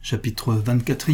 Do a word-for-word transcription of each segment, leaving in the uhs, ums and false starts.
chapitre vingt-quatre.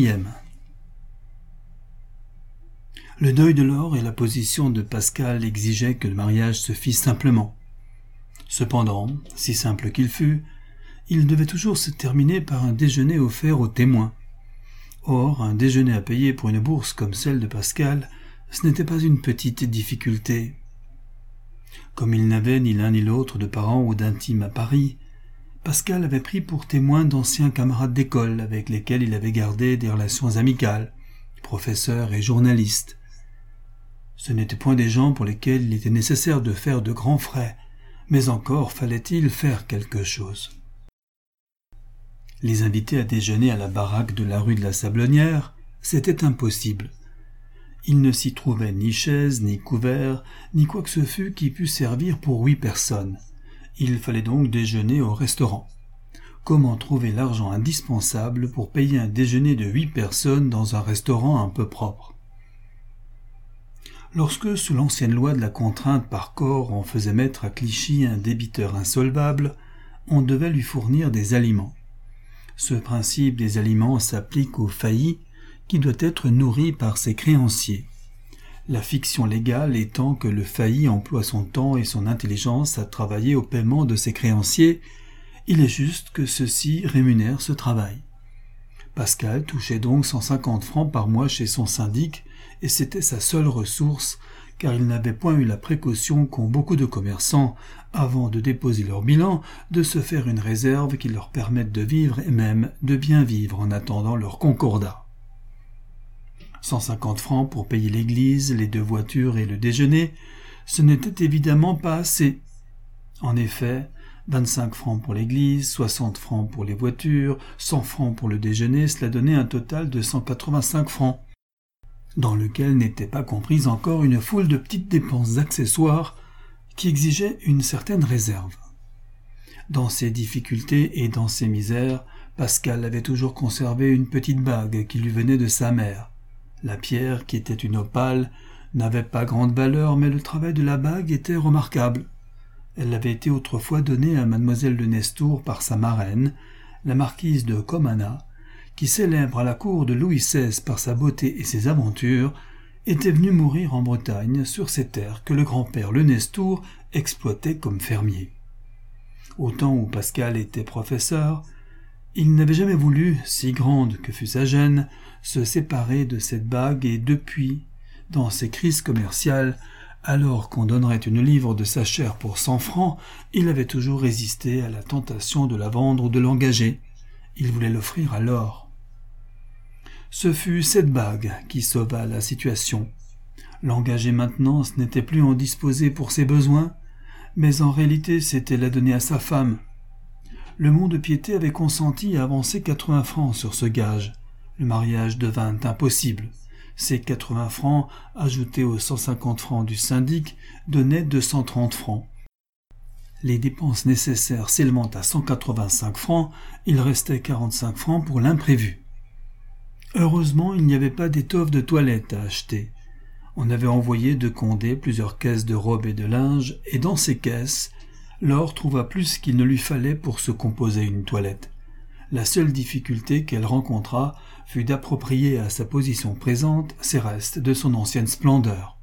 Le deuil de Laure et la position de Pascal exigeaient que le mariage se fît simplement. Cependant, si simple qu'il fût, il devait toujours se terminer par un déjeuner offert aux témoins. Or, un déjeuner à payer pour une bourse comme celle de Pascal, ce n'était pas une petite difficulté. Comme il n'avait ni l'un ni l'autre de parents ou d'intimes à Paris, Pascal avait pris pour témoins d'anciens camarades d'école avec lesquels il avait gardé des relations amicales, professeurs et journalistes. Ce n'étaient point des gens pour lesquels il était nécessaire de faire de grands frais, mais encore fallait-il faire quelque chose. Les inviter à déjeuner à la baraque de la rue de la Sablonnière, c'était impossible. Il ne s'y trouvait ni chaise, ni couvert, ni quoi que ce fût qui pût servir pour huit personnes. Il fallait donc déjeuner au restaurant. Comment trouver l'argent indispensable pour payer un déjeuner de huit personnes dans un restaurant un peu propre? Lorsque, sous l'ancienne loi de la contrainte par corps, on faisait mettre à Clichy un débiteur insolvable, on devait lui fournir des aliments. Ce principe des aliments s'applique au failli, qui doit être nourri par ses créanciers. La fiction légale étant que le failli emploie son temps et son intelligence à travailler au paiement de ses créanciers, il est juste que ceux-ci rémunèrent ce travail. Pascal touchait donc cent cinquante francs par mois chez son syndic, et c'était sa seule ressource, car il n'avait point eu la précaution qu'ont beaucoup de commerçants, avant de déposer leur bilan, de se faire une réserve qui leur permette de vivre et même de bien vivre en attendant leur concordat. cent cinquante francs pour payer l'église, les deux voitures et le déjeuner, ce n'était évidemment pas assez. En effet, vingt-cinq francs pour l'église, soixante francs pour les voitures, cent francs pour le déjeuner, cela donnait un total de cent quatre-vingt-cinq francs, dans lequel n'était pas comprise encore une foule de petites dépenses accessoires qui exigeaient une certaine réserve. Dans ses difficultés et dans ses misères, Pascal avait toujours conservé une petite bague qui lui venait de sa mère. La pierre, qui était une opale, n'avait pas grande valeur, mais le travail de la bague était remarquable. Elle avait été autrefois donnée à mademoiselle de Nestour par sa marraine, la marquise de Comana, qui, célèbre à la cour de Louis seize par sa beauté et ses aventures, était venue mourir en Bretagne sur ces terres que le grand-père Le Nestour exploitait comme fermier. Au temps où Pascal était professeur, il n'avait jamais voulu, si grande que fût sa gêne, se séparer de cette bague et depuis, dans ses crises commerciales, alors qu'on donnerait une livre de sa chair pour cent francs, il avait toujours résisté à la tentation de la vendre ou de l'engager. Il voulait l'offrir à Laure. Ce fut cette bague qui sauva la situation. L'engager maintenant, ce n'était plus en disposer pour ses besoins, mais en réalité c'était la donner à sa femme. Le mont-de-piété avait consenti à avancer quatre-vingts francs sur ce gage. Le mariage devint impossible. Ces quatre-vingts francs, ajoutés aux cent cinquante francs du syndic, donnaient deux cent trente francs. Les dépenses nécessaires s'élevant à cent quatre-vingt-cinq francs, il restait quarante-cinq francs pour l'imprévu. Heureusement, il n'y avait pas d'étoffe de toilette à acheter. On avait envoyé de Condé plusieurs caisses de robes et de linge, et dans ces caisses, Laure trouva plus qu'il ne lui fallait pour se composer une toilette. La seule difficulté qu'elle rencontra fut d'approprier à sa position présente ces restes de son ancienne splendeur.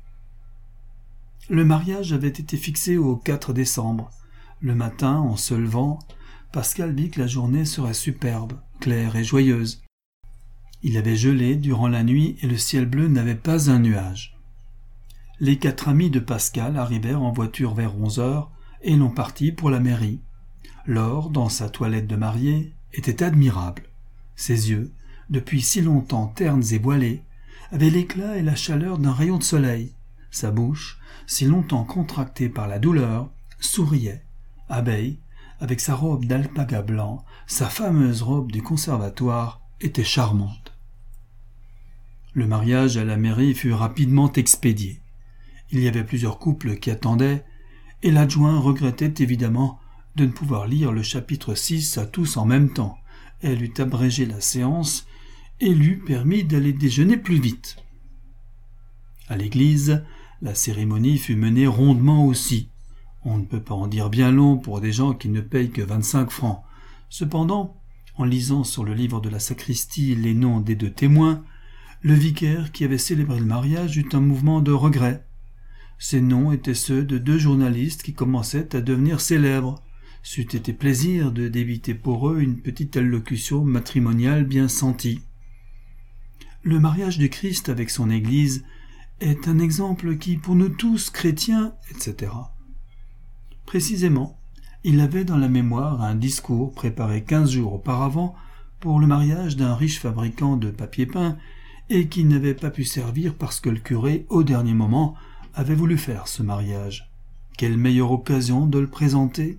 Le mariage avait été fixé au quatre décembre. Le matin, en se levant, Pascal vit que la journée serait superbe, claire et joyeuse. Il avait gelé durant la nuit et le ciel bleu n'avait pas un nuage. Les quatre amis de Pascal arrivèrent en voiture vers onze heures et l'on partit pour la mairie. Laure, dans sa toilette de mariée, était admirable. Ses yeux, depuis si longtemps ternes et voilés, avaient l'éclat et la chaleur d'un rayon de soleil. Sa bouche, si longtemps contractée par la douleur, souriait. Abeille, avec sa robe d'alpaga blanc, sa fameuse robe du conservatoire, était charmante. Le mariage à la mairie fut rapidement expédié. Il y avait plusieurs couples qui attendaient, et l'adjoint regrettait évidemment de ne pouvoir lire le chapitre six à tous en même temps. Elle eut abrégé la séance et lui permis d'aller déjeuner plus vite. À l'église, la cérémonie fut menée rondement aussi. On ne peut pas en dire bien long pour des gens qui ne payent que vingt-cinq francs. Cependant, En lisant sur le livre de la sacristie les noms des deux témoins, le vicaire qui avait célébré le mariage eut un mouvement de regret. Ces noms étaient ceux de deux journalistes qui commençaient à devenir célèbres. C'eût été plaisir de débiter pour eux une petite allocution matrimoniale bien sentie. Le mariage du Christ avec son Église est un exemple qui, pour nous tous, chrétiens, et cetera. Précisément, il avait dans la mémoire un discours préparé quinze jours auparavant pour le mariage d'un riche fabricant de papier peint et qui n'avait pas pu servir parce que le curé, au dernier moment, avait voulu faire ce mariage. Quelle meilleure occasion de le présenter?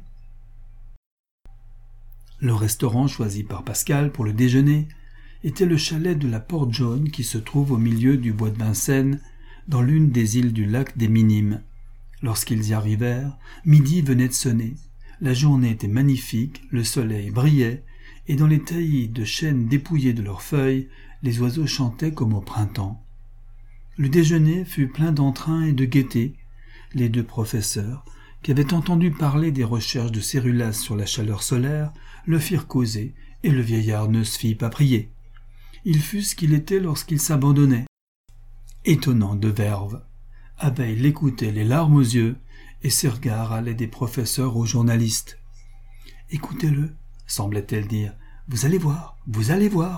Le restaurant choisi par Pascal pour le déjeuner était le chalet de la Porte Jaune qui se trouve au milieu du bois de Vincennes, dans l'une des îles du lac des Minimes. Lorsqu'ils y arrivèrent, midi venait de sonner. La journée était magnifique, le soleil brillait, et dans les taillis de chênes dépouillés de leurs feuilles, les oiseaux chantaient comme au printemps. Le déjeuner fut plein d'entrain et de gaieté. Les deux professeurs, qui avaient entendu parler des recherches de Cérulas sur la chaleur solaire, le firent causer, et le vieillard ne se fit pas prier. Il fut ce qu'il était lorsqu'il s'abandonnait. Étonnant de verve. Abeille l'écoutait les larmes aux yeux, et ses regards allaient des professeurs aux journalistes. « Écoutez-le, semblait-elle dire. Vous allez voir, vous allez voir. »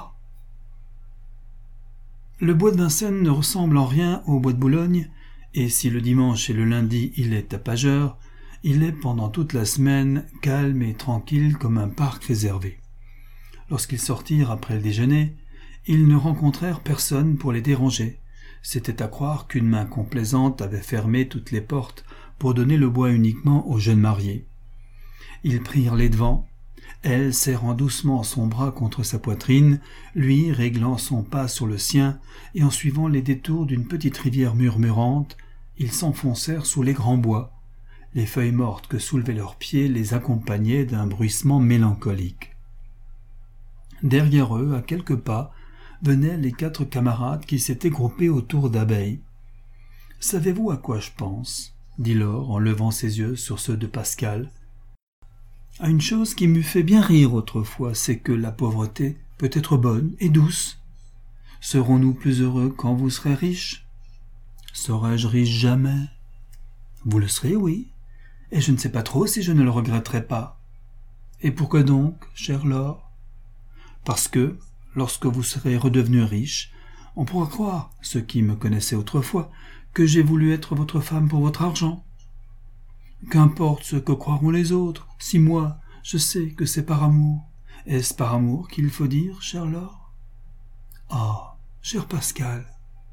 Le bois de Vincennes ne ressemble en rien au bois de Boulogne, et si le dimanche et le lundi il est tapageur, il est pendant toute la semaine calme et tranquille comme un parc réservé. Lorsqu'ils sortirent après le déjeuner, ils ne rencontrèrent personne pour les déranger. C'était à croire qu'une main complaisante avait fermé toutes les portes pour donner le bois uniquement aux jeunes mariés. Ils prirent les devants, elle serrant doucement son bras contre sa poitrine, lui réglant son pas sur le sien, et en suivant les détours d'une petite rivière murmurante, ils s'enfoncèrent sous les grands bois. Les feuilles mortes que soulevaient leurs pieds les accompagnaient d'un bruissement mélancolique. Derrière eux, à quelques pas, venaient les quatre camarades qui s'étaient groupés autour d'Abeille. « Savez-vous à quoi je pense ?» dit Laure en levant ses yeux sur ceux de Pascal. « À une chose qui m'eût fait bien rire autrefois, c'est que la pauvreté peut être bonne et douce. Serons-nous plus heureux quand vous serez riches? Serai-je riche jamais? Vous le serez, oui, et je ne sais pas trop si je ne le regretterai pas. Et pourquoi donc, chère Laure? Parce que, lorsque vous serez redevenu riche, on pourra croire, ceux qui me connaissaient autrefois, que j'ai voulu être votre femme pour votre argent. Qu'importe ce que croiront les autres, si moi, je sais que c'est par amour. Est-ce par amour qu'il faut dire, chère Laure? Ah, cher Pascal.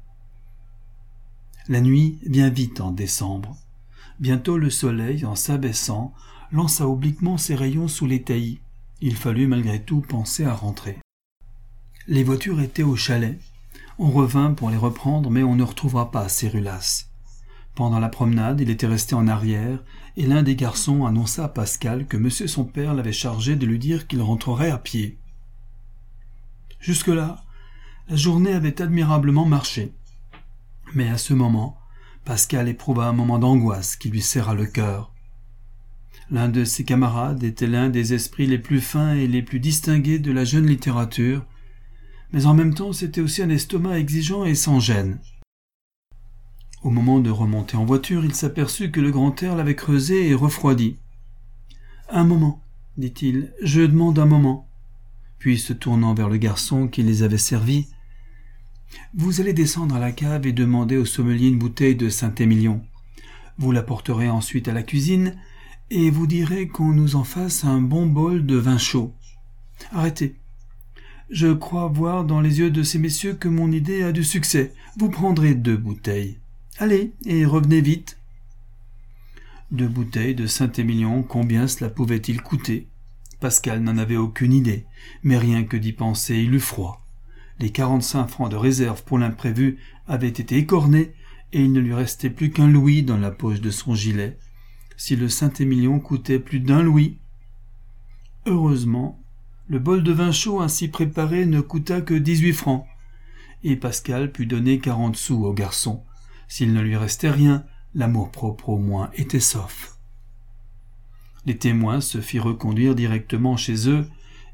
La nuit vient vite en décembre. Bientôt le soleil, en s'abaissant, lança obliquement ses rayons sous les taillis. Il fallut malgré tout penser à rentrer. Les voitures étaient au chalet. On revint pour les reprendre, mais on ne retrouva pas Cérulas. Pendant la promenade, il était resté en arrière, et l'un des garçons annonça à Pascal que monsieur son père l'avait chargé de lui dire qu'il rentrerait à pied. Jusque-là, la journée avait admirablement marché. Mais à ce moment, Pascal éprouva un moment d'angoisse qui lui serra le cœur. L'un de ses camarades était l'un des esprits les plus fins et les plus distingués de la jeune littérature, mais en même temps c'était aussi un estomac exigeant et sans gêne. Au moment de remonter en voiture, il s'aperçut que le grand air l'avait creusé et refroidi. « Un moment, dit-il, je demande un moment. » Puis se tournant vers le garçon qui les avait servis, « Vous allez descendre à la cave et demander au sommelier une bouteille de Saint-Émilion. Vous la porterez ensuite à la cuisine et vous direz qu'on nous en fasse un bon bol de vin chaud. Arrêtez. Je crois voir dans les yeux de ces messieurs que mon idée a du succès. Vous prendrez deux bouteilles. Allez, et revenez vite. » Deux bouteilles de Saint-Émilion, combien cela pouvait-il coûter? Pascal n'en avait aucune idée, mais rien que d'y penser, il eut froid. Les quarante-cinq francs de réserve pour l'imprévu avaient été écornés, et il ne lui restait plus qu'un louis dans la poche de son gilet. Si le Saint-Émilion coûtait plus d'un louis. Heureusement, le bol de vin chaud ainsi préparé ne coûta que dix-huit francs, et Pascal put donner quarante sous au garçon. S'il ne lui restait rien, l'amour-propre au moins était sauf. Les témoins se firent reconduire directement chez eux,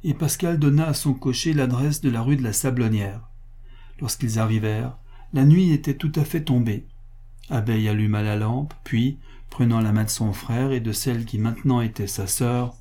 et Pascal donna à son cocher l'adresse de la rue de la Sablonnière. Lorsqu'ils arrivèrent, la nuit était tout à fait tombée. Abeille alluma la lampe, puis, prenant la main de son frère et de celle qui maintenant était sa sœur,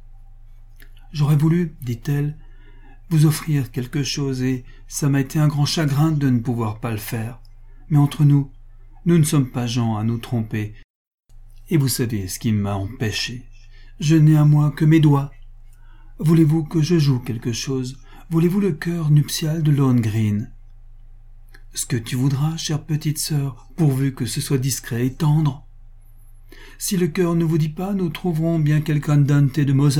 « J'aurais voulu, dit-elle, vous offrir quelque chose et ça m'a été un grand chagrin de ne pouvoir pas le faire. Mais entre nous, nous ne sommes pas gens à nous tromper. Et vous savez ce qui m'a empêché. Je n'ai à moi que mes doigts. Voulez-vous que je joue quelque chose? Voulez-vous le cœur nuptial de Lohengrin? Ce que tu voudras, chère petite sœur, pourvu que ce soit discret et tendre. Si le cœur ne vous dit pas, nous trouverons bien quelque andante de Mozart. »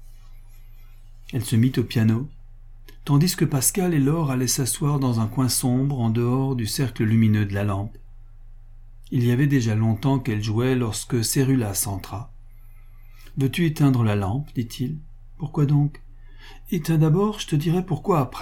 Elle se mit au piano, tandis que Pascal et Laure allaient s'asseoir dans un coin sombre en dehors du cercle lumineux de la lampe. Il y avait déjà longtemps qu'elle jouait lorsque Cérulas entra. « Veux-tu éteindre la lampe ?» dit-il. « Pourquoi donc ? Éteins d'abord, je te dirai pourquoi après. »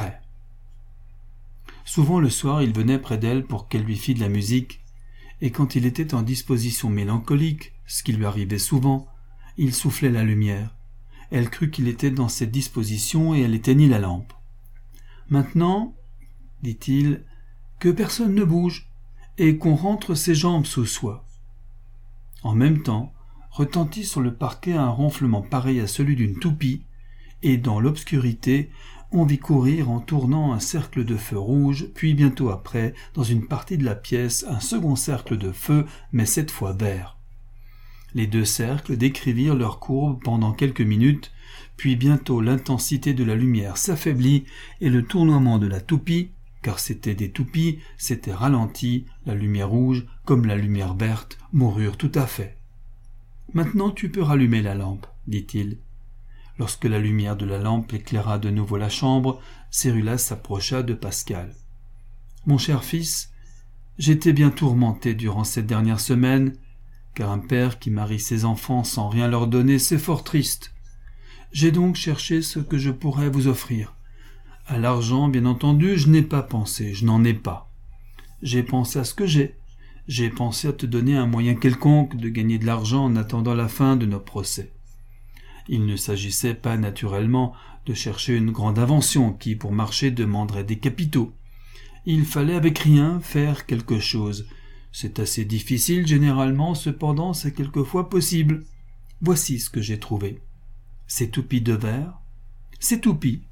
Souvent le soir, il venait près d'elle pour qu'elle lui fît de la musique, et quand il était en disposition mélancolique, ce qui lui arrivait souvent, il soufflait la lumière. Elle crut qu'il était dans cette disposition et elle éteignit la lampe. « Maintenant, dit-il, que personne ne bouge et qu'on rentre ses jambes sous soi. » En même temps, retentit sur le parquet un ronflement pareil à celui d'une toupie, et dans l'obscurité, on vit courir en tournant un cercle de feu rouge, puis bientôt après, dans une partie de la pièce, un second cercle de feu, mais cette fois vert. Les deux cercles décrivirent leur courbe pendant quelques minutes, puis bientôt l'intensité de la lumière s'affaiblit et le tournoiement de la toupie, car c'étaient des toupies, s'était ralenti, la lumière rouge, comme la lumière verte, moururent tout à fait. « Maintenant tu peux rallumer la lampe, » dit-il. Lorsque la lumière de la lampe éclaira de nouveau la chambre, Cérulas s'approcha de Pascal. « Mon cher fils, j'étais bien tourmenté durant cette dernière semaine, car un père qui marie ses enfants sans rien leur donner, c'est fort triste. J'ai donc cherché ce que je pourrais vous offrir. À l'argent, bien entendu, je n'ai pas pensé, je n'en ai pas. J'ai pensé à ce que j'ai. J'ai pensé à te donner un moyen quelconque de gagner de l'argent en attendant la fin de nos procès. Il ne s'agissait pas naturellement de chercher une grande invention qui, pour marcher, demanderait des capitaux. Il fallait avec rien faire quelque chose. C'est assez difficile généralement, cependant c'est quelquefois possible. Voici ce que j'ai trouvé. Ces toupies de verre, ces toupies.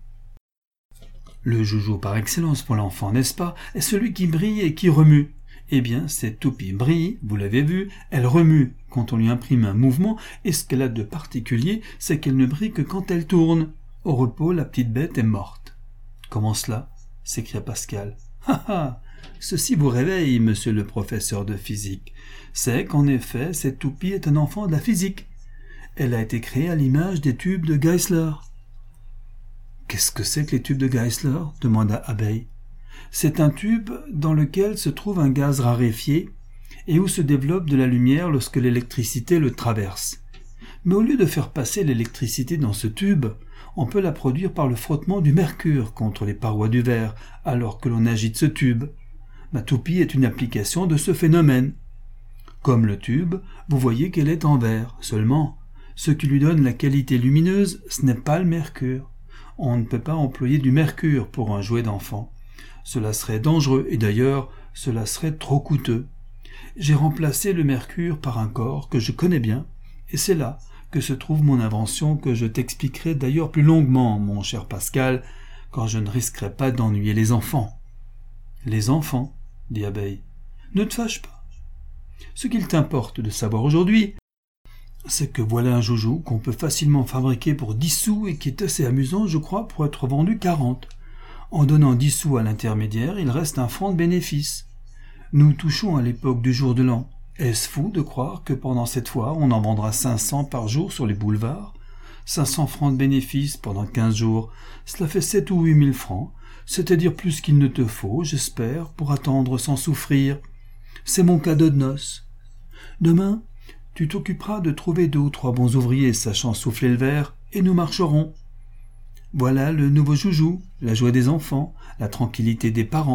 Le joujou par excellence pour l'enfant, n'est-ce pas, est celui qui brille et qui remue. Eh bien, cette toupie brille, vous l'avez vu, elle remue quand on lui imprime un mouvement, et ce qu'elle a de particulier, c'est qu'elle ne brille que quand elle tourne. Au repos, la petite bête est morte. « Comment cela ?» s'écria Pascal. « Ha ha ! Ceci vous réveille, monsieur le professeur de physique. C'est qu'en effet, cette toupie est un enfant de la physique. Elle a été créée à l'image des tubes de Geissler. »« Qu'est-ce que c'est que les tubes de Geissler ?» demanda Abeille. « C'est un tube dans lequel se trouve un gaz raréfié et où se développe de la lumière lorsque l'électricité le traverse. Mais au lieu de faire passer l'électricité dans ce tube, on peut la produire par le frottement du mercure contre les parois du verre alors que l'on agite ce tube. Ma toupie est une application de ce phénomène. Comme le tube, vous voyez qu'elle est en verre. Seulement, ce qui lui donne la qualité lumineuse, ce n'est pas le mercure. On ne peut pas employer du mercure pour un jouet d'enfant. Cela serait dangereux et d'ailleurs, cela serait trop coûteux. J'ai remplacé le mercure par un corps que je connais bien, et c'est là que se trouve mon invention que je t'expliquerai d'ailleurs plus longuement, mon cher Pascal, quand je ne risquerai pas d'ennuyer les enfants. »« Les enfants ?» dit Abeille. « Ne te fâche pas. Ce qu'il t'importe de savoir aujourd'hui, c'est que voilà un joujou qu'on peut facilement fabriquer pour dix sous et qui est assez amusant, je crois, pour être vendu quarante. En donnant dix sous à l'intermédiaire, il reste un franc de bénéfice. Nous touchons à l'époque du jour de l'an. Est-ce fou de croire que pendant cette fois, on en vendra cinq cents par jour sur les boulevards? cinq cents francs de bénéfice pendant quinze jours, cela fait sept ou huit mille francs, c'est-à-dire plus qu'il ne te faut, j'espère, pour attendre sans souffrir. C'est mon cadeau de noces. Demain, tu t'occuperas de trouver deux ou trois bons ouvriers sachant souffler le verre, et nous marcherons. Voilà le nouveau joujou, la joie des enfants, la tranquillité des parents. »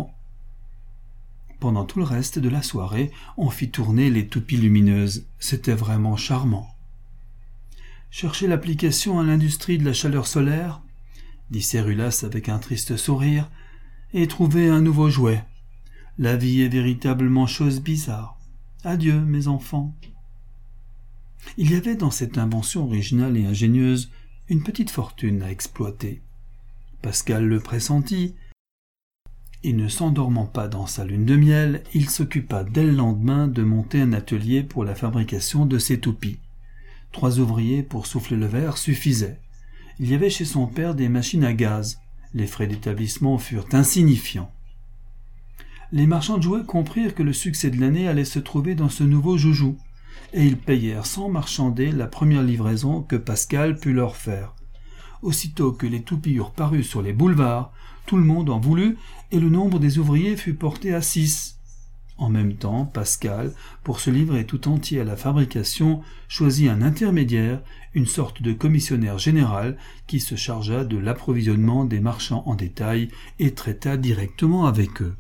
Pendant tout le reste de la soirée, on fit tourner les toupies lumineuses. C'était vraiment charmant. Chercher l'application à l'industrie de la chaleur solaire, dit Cérulas avec un triste sourire, et trouvez un nouveau jouet. La vie est véritablement chose bizarre. Adieu, mes enfants. Il y avait dans cette invention originale et ingénieuse une petite fortune à exploiter. Pascal le pressentit, et ne s'endormant pas dans sa lune de miel, il s'occupa dès le lendemain de monter un atelier pour la fabrication de ses toupies. Trois ouvriers pour souffler le verre suffisaient. Il y avait chez son père des machines à gaz. Les frais d'établissement furent insignifiants. Les marchands de jouets comprirent que le succès de l'année allait se trouver dans ce nouveau joujou, et ils payèrent sans marchander la première livraison que Pascal put leur faire. Aussitôt que les toupies eurent paru sur les boulevards, tout le monde en voulut, et le nombre des ouvriers fut porté à six. En même temps, Pascal, pour se livrer tout entier à la fabrication, choisit un intermédiaire, une sorte de commissionnaire général, qui se chargea de l'approvisionnement des marchands en détail et traita directement avec eux.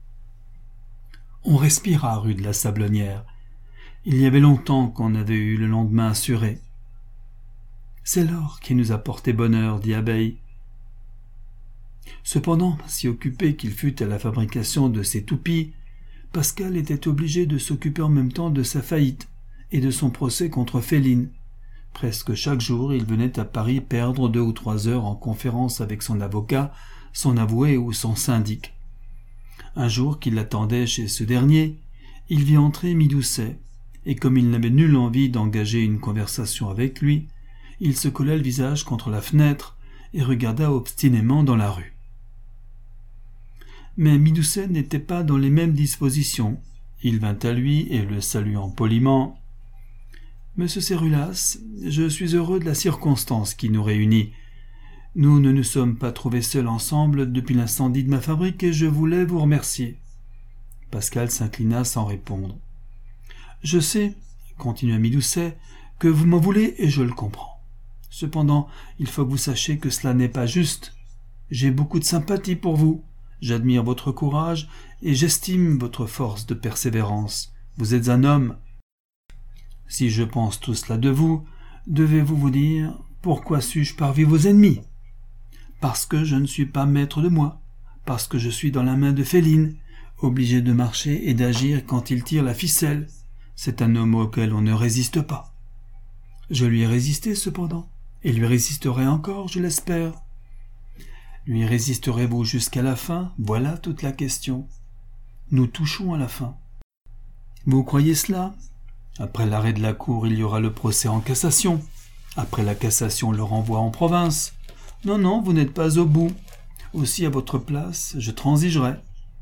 On respira rue de la Sablonnière. Il y avait longtemps qu'on avait eu le lendemain assuré. « C'est l'or qui nous a porté bonheur, dit Abeille. » Cependant, si occupé qu'il fût à la fabrication de ses toupies, Pascal était obligé de s'occuper en même temps de sa faillite et de son procès contre Féline. Presque chaque jour, il venait à Paris perdre deux ou trois heures en conférence avec son avocat, son avoué ou son syndic. Un jour qu'il l'attendait chez ce dernier, il vit entrer Midoucet, et comme il n'avait nulle envie d'engager une conversation avec lui, il se colla le visage contre la fenêtre et regarda obstinément dans la rue. Mais Midoucet n'était pas dans les mêmes dispositions. Il vint à lui et le saluant poliment. « Monsieur Cérulas, je suis heureux de la circonstance qui nous réunit. Nous ne nous sommes pas trouvés seuls ensemble depuis l'incendie de ma fabrique et je voulais vous remercier. » Pascal s'inclina sans répondre. « Je sais, continua Midoucet, que vous m'en voulez et je le comprends. Cependant, il faut que vous sachiez que cela n'est pas juste. J'ai beaucoup de sympathie pour vous. J'admire votre courage et j'estime votre force de persévérance. Vous êtes un homme. Si je pense tout cela de vous, devez-vous vous dire pourquoi suis-je parmi vos ennemis? Parce que je ne suis pas maître de moi, parce que je suis dans la main de Féline, obligé de marcher et d'agir quand il tire la ficelle. C'est un homme auquel on ne résiste pas. Je lui ai résisté cependant, et lui résisterai encore, je l'espère. Lui résisterez-vous jusqu'à la fin? Voilà toute la question. Nous touchons à la fin. Vous croyez cela? Après l'arrêt de la cour, il y aura le procès en cassation. Après la cassation, le renvoi en province. Non, non, vous n'êtes pas au bout. Aussi, à votre place, je transigerai.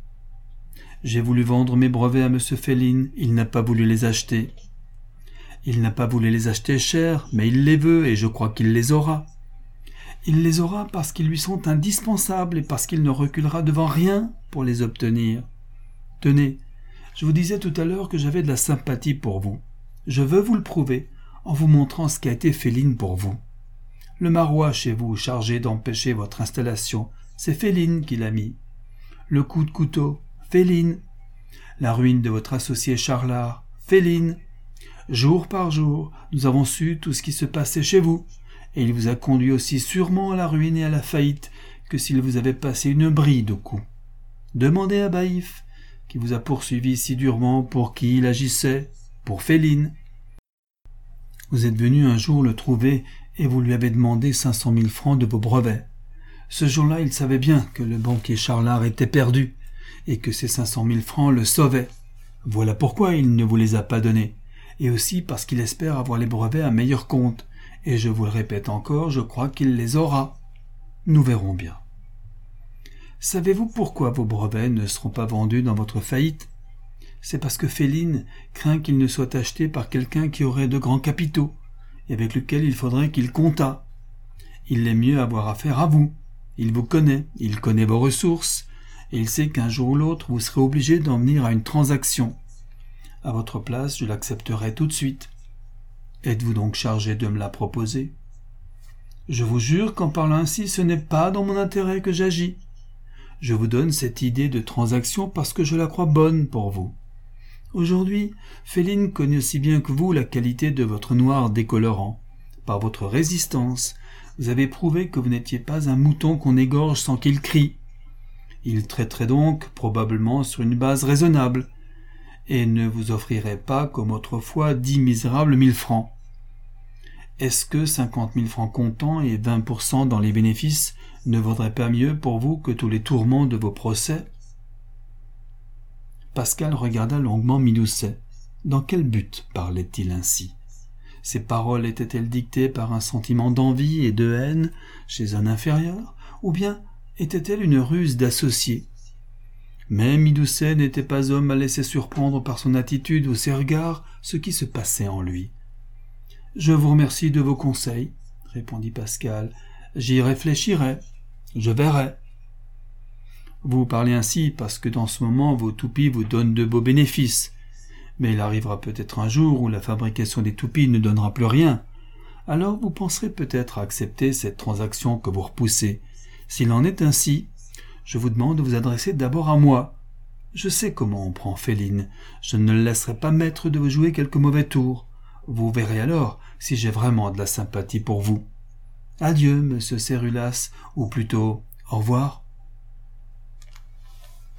J'ai voulu vendre mes brevets à M. Féline, il n'a pas voulu les acheter. Il n'a pas voulu les acheter cher, mais il les veut et je crois qu'il les aura. Il les aura parce qu'ils lui sont indispensables et parce qu'il ne reculera devant rien pour les obtenir. Tenez, je vous disais tout à l'heure que j'avais de la sympathie pour vous. Je veux vous le prouver en vous montrant ce qu'a été Féline pour vous. Le marois chez vous chargé d'empêcher votre installation, c'est Féline qui l'a mis. Le coup de couteau, Féline. La ruine de votre associé Charlard, Féline. Jour par jour, nous avons su tout ce qui se passait chez vous, et il vous a conduit aussi sûrement à la ruine et à la faillite que s'il vous avait passé une bride au cou. Demandez à Baïf, qui vous a poursuivi si durement pour qui il agissait, pour Féline. Vous êtes venu un jour le trouver et vous lui avez demandé cinq cent mille francs de vos brevets. Ce jour-là, il savait bien que le banquier Charlard était perdu et que ces cinq cent mille francs le sauvaient. Voilà pourquoi il ne vous les a pas donnés, et aussi parce qu'il espère avoir les brevets à meilleur compte, et je vous le répète encore, je crois qu'il les aura. Nous verrons bien. Savez-vous pourquoi vos brevets ne seront pas vendus dans votre faillite? C'est parce que Féline craint qu'ils ne soient achetés par quelqu'un qui aurait de grands capitaux, et avec lequel il faudrait qu'il comptât. Il est mieux avoir affaire à vous. Il vous connaît, il connaît vos ressources, et il sait qu'un jour ou l'autre vous serez obligé d'en venir à une transaction. À votre place, je l'accepterai tout de suite. Êtes-vous donc chargé de me la proposer? Je vous jure qu'en parlant ainsi, ce n'est pas dans mon intérêt que j'agis. Je vous donne cette idée de transaction parce que je la crois bonne pour vous. Aujourd'hui, Féline connaît aussi bien que vous la qualité de votre noir décolorant. Par votre résistance, Vous avez prouvé que vous n'étiez pas un mouton qu'on égorge sans qu'il crie. Il traiterait donc probablement sur une base raisonnable, et ne vous offrirait pas, comme autrefois, dix misérables mille francs. Est-ce que cinquante mille francs comptants et vingt pour cent dans les bénéfices ne vaudraient pas mieux pour vous que tous les tourments de vos procès? Pascal regarda longuement Midoucet. Dans quel but parlait-il ainsi? Ces paroles étaient-elles dictées par un sentiment d'envie et de haine chez un inférieur, ou bien étaient-elles une ruse d'associé? Mais Midoucet n'était pas homme à laisser surprendre par son attitude ou ses regards ce qui se passait en lui. « Je vous remercie de vos conseils, » répondit Pascal. « J'y réfléchirai. Je verrai. » Vous parlez ainsi parce que dans ce moment vos toupies vous donnent de beaux bénéfices. Mais il arrivera peut-être un jour où la fabrication des toupies ne donnera plus rien. Alors vous penserez peut-être à accepter cette transaction que vous repoussez. S'il en est ainsi, je vous demande de vous adresser d'abord à moi. Je sais comment on prend Féline. Je ne le laisserai pas mettre de vous jouer quelques mauvais tours. Vous verrez alors si j'ai vraiment de la sympathie pour vous. Adieu, monsieur Cérulas, ou plutôt au revoir.